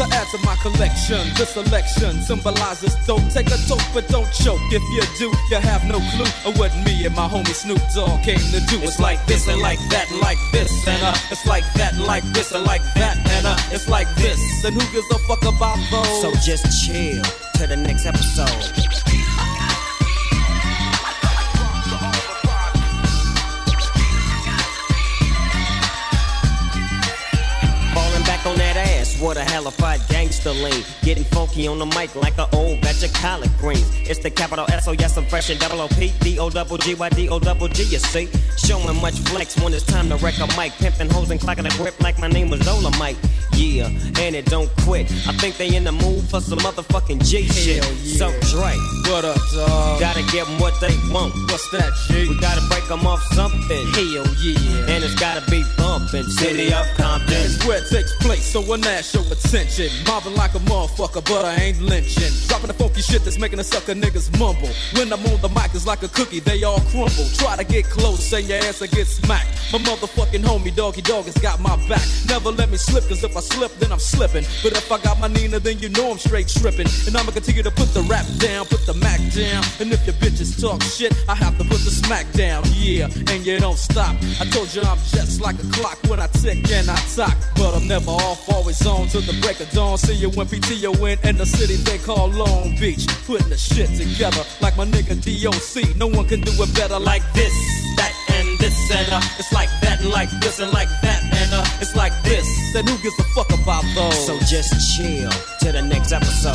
to add to my collection. This selection symbolizes don't take a toke but don't choke. If you do, you have no clue of what me and my homie Snoop Dogg came to do. It's like this and like that and like this and it's like that and like this and like that and it's like this. And who gives a fuck about those?
So just chill to the next episode. On that ass, what a hellified gangster lean. Getting funky on the mic like an old batch of collard greens. It's the capital S, oh yes, I'm fresh and double O-P, D-O-double-G-Y-D-O-double-G, you see. Showing much flex when it's time to wreck a mic. Pimping hoes and clocking a grip like my name was Dolomite. Yeah, and it don't quit. I think they in the mood for some motherfucking G shit.
Yeah.
So Dre,
what up, dog?
Gotta give them what they want.
What's that, G?
We gotta break them off something.
Hell yeah.
And it's gotta be bumping. City of Compton.
It's where it takes place, so when I show attention. Mobbing like a motherfucker, but I ain't lynching. Dropping the funky shit that's making the sucker niggas mumble. When I'm on the mic, it's like a cookie, they all crumble. Try to get close, and your ass will get smacked. My motherfucking homie, Doggy Dog, has got my back. Never let me slip, cause if I slip, then I'm slipping. But if I got my Nina, then you know I'm straight tripping. And I'ma continue to put the rap down, put the Mac down. And if your bitches talk shit, I have to put the smack down. Yeah, and you don't stop. I told you I'm just like a clock when I tick and I talk. But I'm never off, always on till the break of dawn. See you when PTO in the city they call Long Beach. Putting the shit together like my nigga DOC. No one can do it better like this, that, and this, and it's like that, and like this, and like that, and it's like this. Then who gives a fuck about those?
So just chill to the next episode.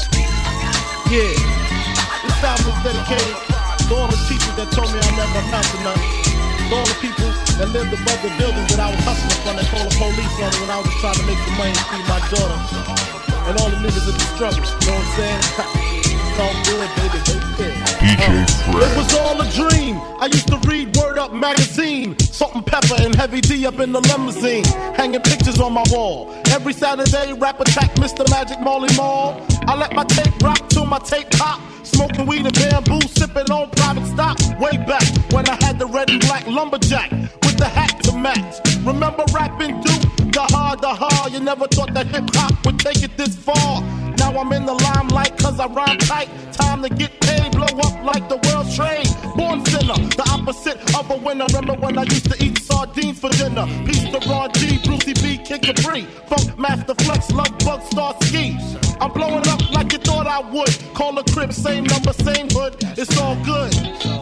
Yeah, this album is dedicated to all the teachers that told me I never amount to nothing. To all the people that lived above the buildings that I was hustling from, that called the police on me when I was just trying to make some money to feed my daughter. And all the niggas in the struggle, you know what I'm saying? It's all good, baby, baby.
DJ Fred.
It was all a dream. I used to read Word Up magazine. Salt and Pepper and Heavy D up in the limousine. Hanging pictures on my wall. Every Saturday, rap attack Mr. Magic Molly Mall. I let my tape rock till my tape pop. Smoking weed and bamboo, sipping on private stock. Way back when I had the red and black lumberjack with the hat to match. Remember rapping Duke? The hard, you never thought that hip-hop would take it this far. Now I'm in the limelight cause I rhyme tight. Time to get paid, blow up like the world trade. Born sinner, the opposite of a winner. Remember when I used to eat sardines for dinner? Peace to Ron G, Brucey B, Kid Capri, Funk Master Flex, Love Bug, Star Ski. I'm blowing up like you thought I would. Call a crib, same number, same hood. It's all good.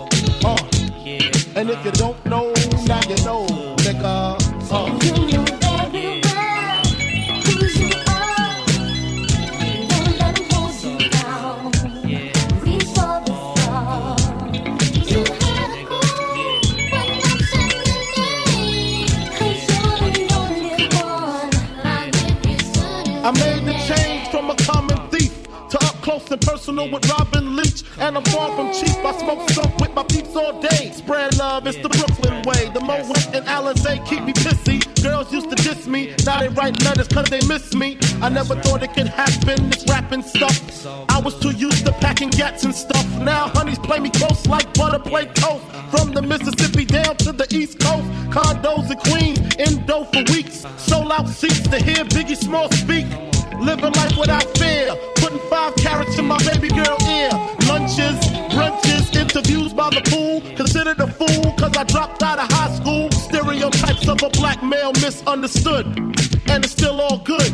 And if you don't know, now you know, nigga.
You know very well who you are. Don't let them hold you down. Reach for the stars. You had a goal, but not just the name. 'Cause you're the only one. I give you something.
I made the change from a common thief to up close and personal with Robin Leach. And I'm far from cheap. I smoke stuff with my peeps all day. Spread love, it's the Brooklyn way. The Moet and Alizé keep me pissy. Girls used to diss me, now they write letters cause they miss me. I never thought it could happen, this rapping stuff. I was too used to packing gats and stuff. Now honeys play me close like butter play toast. From the Mississippi down to the East Coast. Condos in Queens, indo for weeks. Sold out seats to hear Biggie Small speak. Living life without fear. Putting 5 carats in my baby girl ear. Lunches, brunches, interviews by the pool. Considered a fool cause I dropped out of high school. Stereotypes of a black male misunderstood. And it's still all good,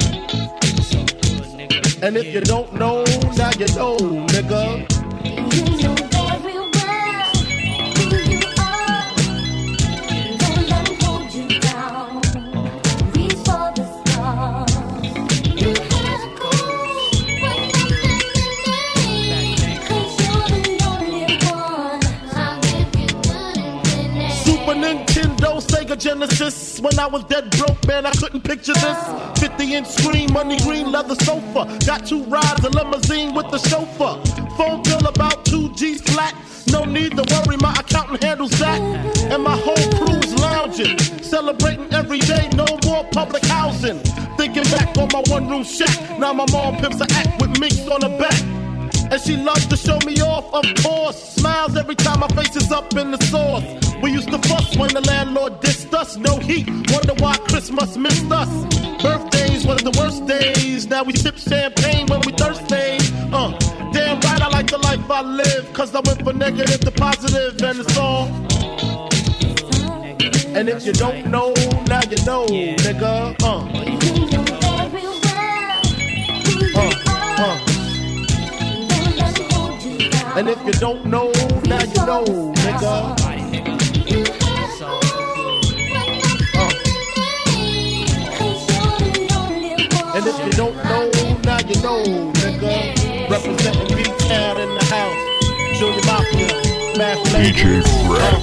And if you don't know, now you know, nigga.
You know very well who you are. Don't let them hold you down. Reach for the stars. You had a goal, but not the name. 'Cause you're the only one. I'll give you nothing.
Super Nintendo, Sega Genesis. When I was dead broke, man, I couldn't picture this. 50-inch screen, money green, leather sofa. Got 2 rides, a limousine with the chauffeur. Phone bill about 2 G's flat. No need to worry, my accountant handles that. And my whole crew's lounging, celebrating every day, no more public housing. Thinking back on my one-room shack, now my mom pimps an act with minks on the back. And she loves to show me off, of course. Smiles every time my face is up in the sauce. We used to fuss when the landlord dissed us. No heat, wonder why Christmas missed us. Birthdays was the worst days. Now we sip champagne when we thirsty. Damn right I like the life I live. Cause I went from negative to positive and it's all. And if you don't know, now you know, nigga. And if you don't know, now you know, nigga. And if you don't know, now you know, nigga. Representing B-Town in the house. Junior Mafia, Math
DJ Fred.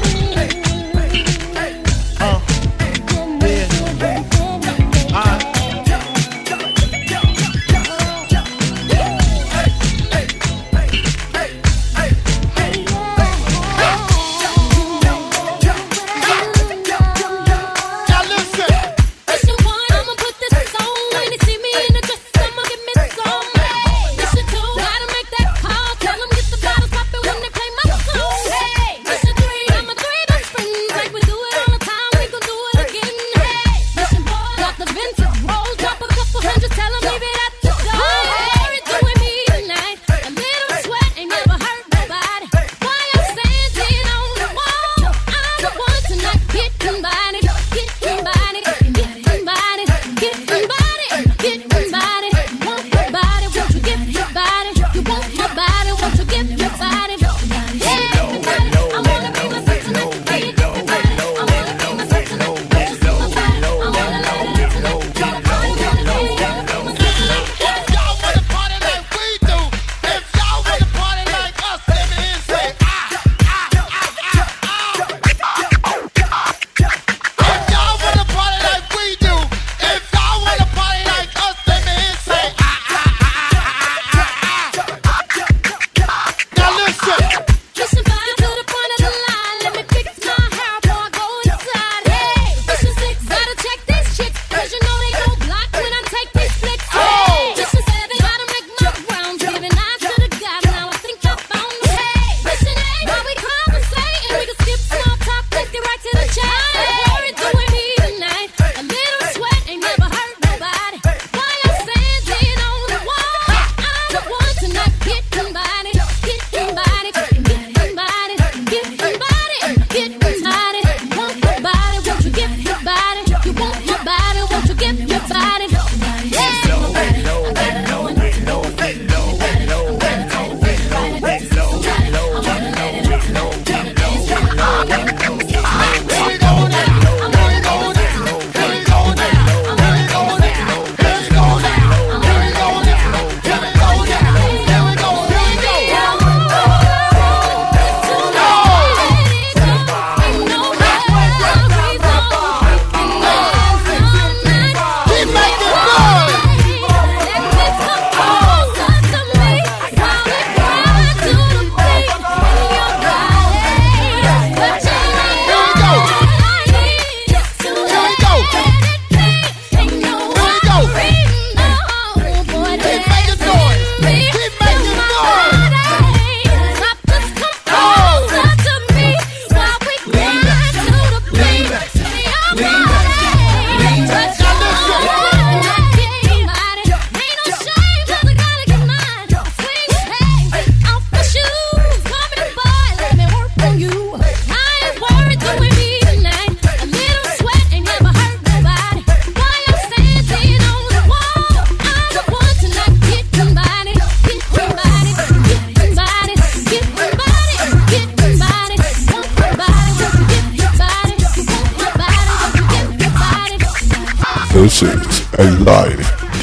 This is a live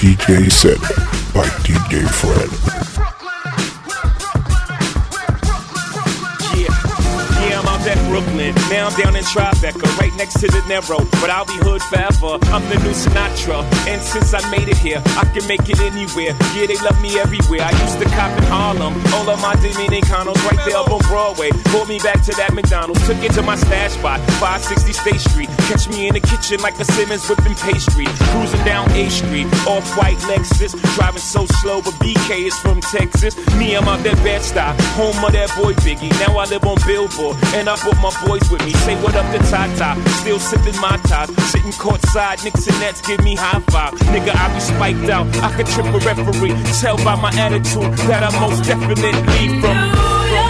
DJ set by DJ Fred.
Yeah, I'm out that
Brooklyn. Now I'm down in Tribeca, right next to the Narrow. But I'll be hood forever. I'm the new Sinatra. And since I made it here, I can make it anywhere. Yeah, they love me everywhere. I used to cop in Harlem. All of my Dominicanos right there up on Broadway. Pulled me back to that McDonald's. Took it to my stash spot, 560 State Street. Catch me in the kitchen like a Simmons whipping pastry. Cruising down A Street, off-white Lexus. Driving so slow, but BK is from Texas. Me, I'm out that Bed-Stuy, home of that boy Biggie. Now I live on Billboard, and I brought my boys with me. Say what up to Tata, still sipping my ties. Sitting courtside, Knicks and Nets give me high five. Nigga, I be spiked out, I could trip a referee. Tell by my attitude that I most definitely from.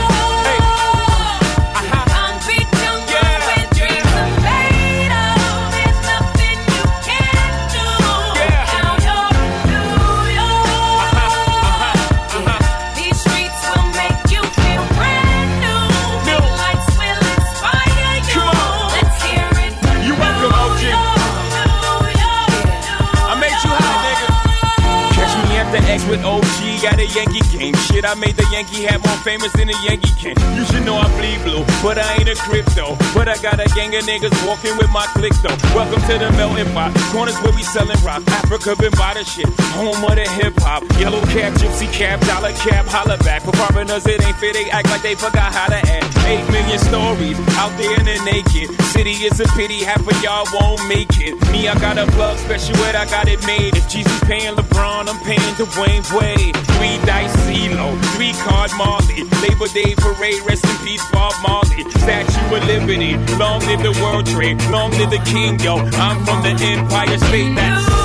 With OG got a Yankee game. Shit, I made the Yankee hat more famous than the Yankee can. You should know I bleed blue, but I ain't a crypto. But I got a gang of niggas walking with my click though. Welcome to the melting pot. Corners where we selling rock. Africa been by the shit. Home of the hip hop. Yellow cap, gypsy cap, dollar cap, holla back. For foreigners it ain't fair. They act like they forgot how to act. 8 million stories out there in the naked city. Is a pity half of y'all won't make it. Me, I got a plug special where I got it made. If Jesus paying LeBron, I'm paying Dwayne Wade. 3 dice CeeLo, 3 card Marley. Labor Day parade, rest in peace Bob Marley. Statue of Liberty, long live the World Trade, long live the King, yo. I'm from the Empire State. That's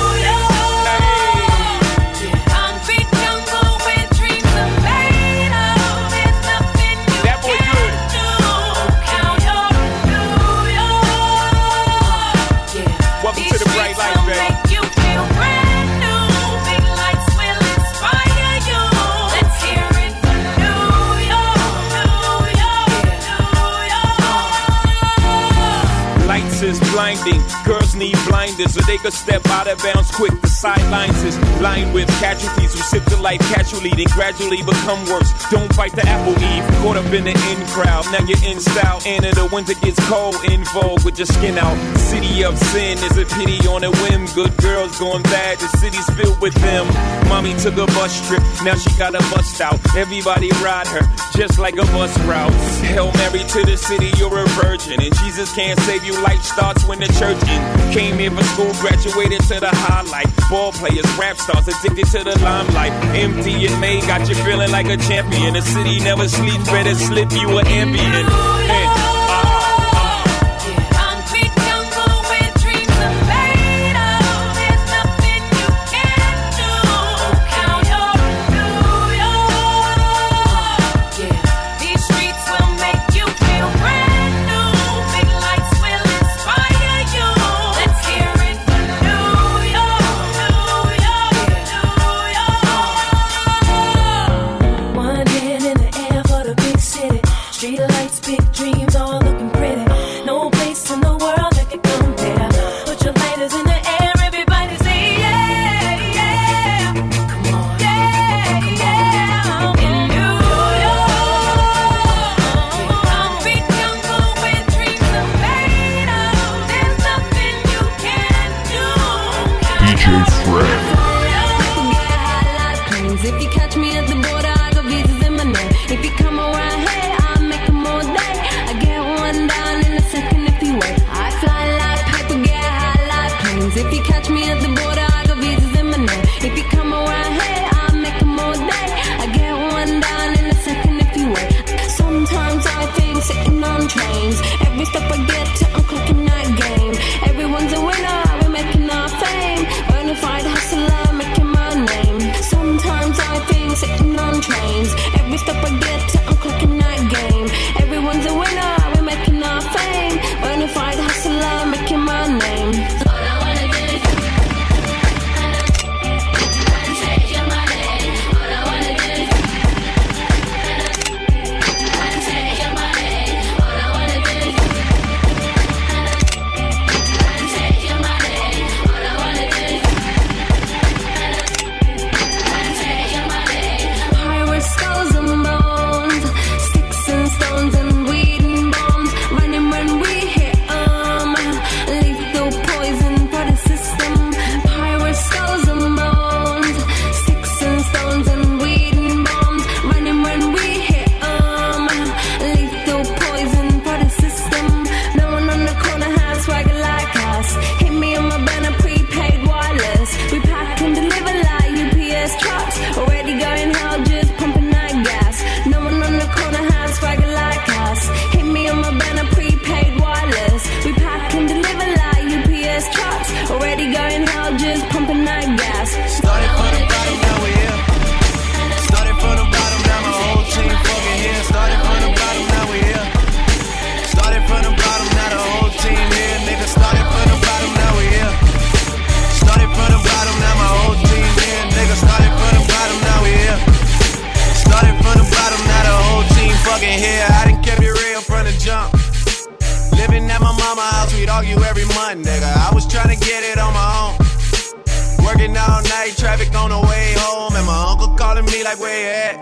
is blinding. Girls need blinders so they could step out of bounds quick. The sidelines is lined with casualties who sip the life casually, then gradually become worse. Don't bite the apple eve. Caught up in the in crowd. Now you're in style. And in the winter gets cold. In vogue with your skin out. City of sin is a pity on a whim. Good girls going bad. The city's filled with them. Mommy took a bus trip. Now she got a bust out. Everybody ride her just like a bus route. Hail Mary to the city. You're a virgin. And Jesus can't save you. Life starts when the church in. Came here for school, graduated to the highlight. Ball players, rap stars, addicted to the limelight. Empty and May got you feeling like a champion. The city never sleeps, better slip you an ambient.
we'd argue every month, nigga. I was trying to get it on my own. Working all night, traffic on the way home, and my uncle calling me like, where you at?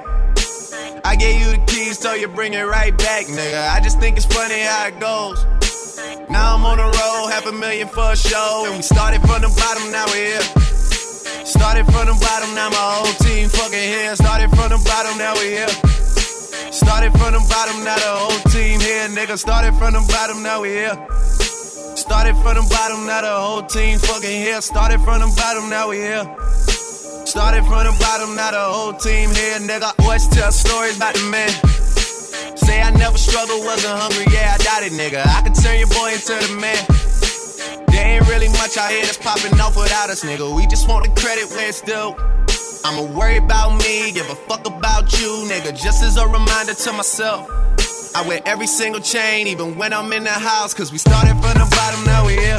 I gave you the keys, so you bring it right back, nigga. I just think it's funny how it goes. Now I'm on the road, $500,000 for a show, and we started from the bottom, now we're here. Started from the bottom, now my whole team fucking here. Started from the bottom, now we here. Started from the bottom, now the whole team here, nigga. Started from the bottom, now we here. Started from the bottom, now the whole team fucking here. Started from the bottom, now we here. Started from the bottom, now the whole team here, nigga. Always tell stories about the man. Say I never struggled, wasn't hungry, yeah, I doubt it, nigga. I could turn your boy into the man. There ain't really much out here that's popping off without us, nigga. We just want the credit where it's due. I'ma worry about me, give a fuck about you, nigga. Just as a reminder to myself, I wear every single chain, even when I'm in the house. Cause we started from the bottom, now we here.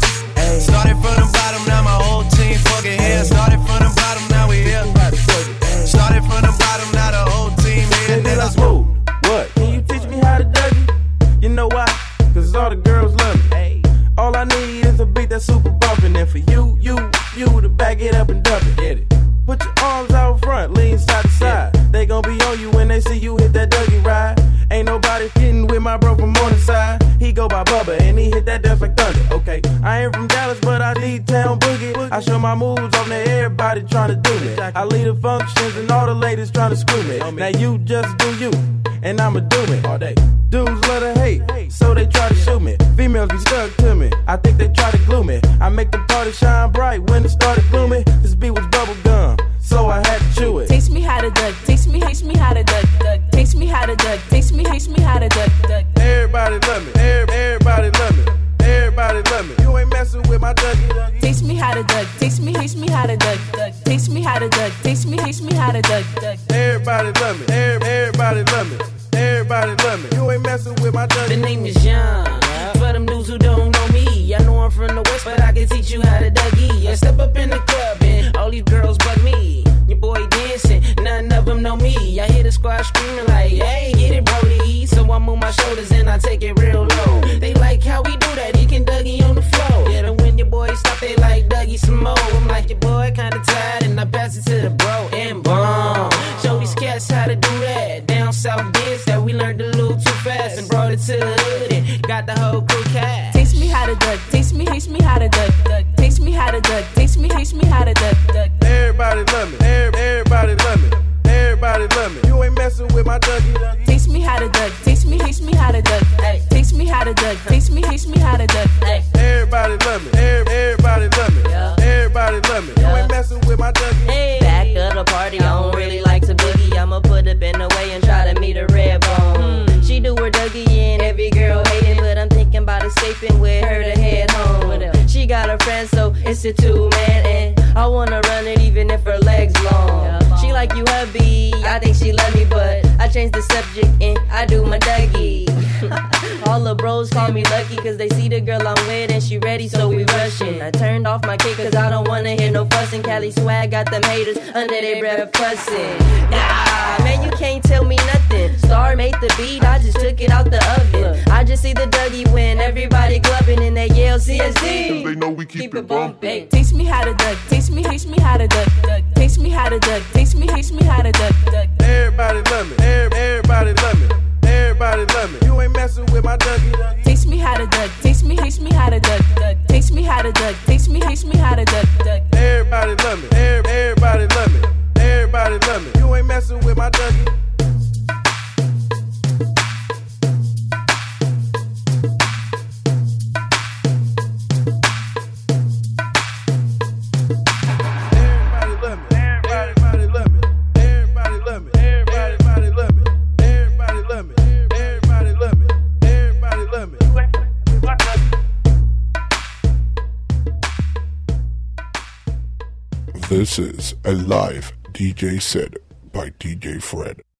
Started from the bottom, now my whole team fucking here. Started from the bottom, now we here. Started from the bottom, now the whole team here, nigga.
Smooth. What? Can you teach me how to Dougie? You know why? Cause all the girls love me. All I need is a beat that's super bumpin'. And for you to back it up and dump it. Get it. Put your arms out front, lean side to side. They gon' be on you when they see you hit that Dougie ride. Ain't nobody getting with my bro from Morningside. He go by Bubba and he hit that dance like thunder. Okay, I ain't from Dallas, but I need town boogie. I show my moves on there, everybody tryna do me. I lead the functions and all the ladies tryna screw me. Now you just do you, and I'ma do it all day. Dudes love to hate, so they try to shoot me. Females be stuck to me, I think they try to glue me. I make the party shine bright when it started gloomy. This beat was bubble gum, so I had to chew it.
Teach me how to duck, teach me how to duck, teach me how to duck, teach me how to duck.
Everybody love me, everybody love me, everybody love me. You ain't messing with my Dougie.
Teach me how to duck, teach me how to duck, teach me how to duck, teach me how to duck.
Everybody love me, everybody love me. Everybody love me. You ain't messing with my Dougie.
The name is John. For them dudes who don't know me, I know I'm from the West, but I can teach you how to Dougie. I step up in the club and all these girls but me. Your boy dancing, none of them know me. I hear the squad screaming like, hey, get it, Brody. So I move my shoulders and I take it real low. They like how we do that, he can Dougie on the floor. Yeah, and when your boys stop, they like Dougie some more. I'm like, your boy kinda tired, and I pass it to the bro. And boom, show these cats how to do that. Down south dance that we learned a little too fast and brought it to the hood and got the whole crew cat.
Teach me how to duck, teach me how to duck, teach me how to duck, teach me how to duck.
Everybody love me, everybody love me, everybody love me. You ain't messing with my Dougie.
Teach me how to duck, teach me how to duck, teach me how to duck, teach me how to duck.
Everybody love me, everybody love me, everybody love me. You ain't messing with my Dougie.
Back of the party, I don't really like to boogie. I'ma put up in the way and try to meet a red bone. She do her Dougie and every girl hating, but I'm thinking about escaping with her to head home. She got a friend, so it's a two-man, and I wanna run it even if her legs long. She like you hubby, I think she love me, but I changed the subject and I do my Dougie. All the bros call me lucky cause they see the girl I'm with and she ready, so we rushing. I turned off my kick cause I don't wanna hear no fussing. Cali swag got them haters under their breath fussing. Nah, man, you can't tell me nothing. Star made the beat, I just took it out the oven. I just see the Dougie when everybody clubbing and they yell CSD.
They know we keep it bumping.
Teach me how to duck, teach me how to duck, teach me how to duck, teach me how to duck.
Everybody love me, everybody love me, everybody love me. You ain't messing with my Dougie.
Teach me how to duck, teach me how to duck, teach me how to duck, teach me how to duck.
Everybody love me, everybody love me, everybody love me. You ain't messing with my Dougie.
This is a live DJ set by DJ Fred.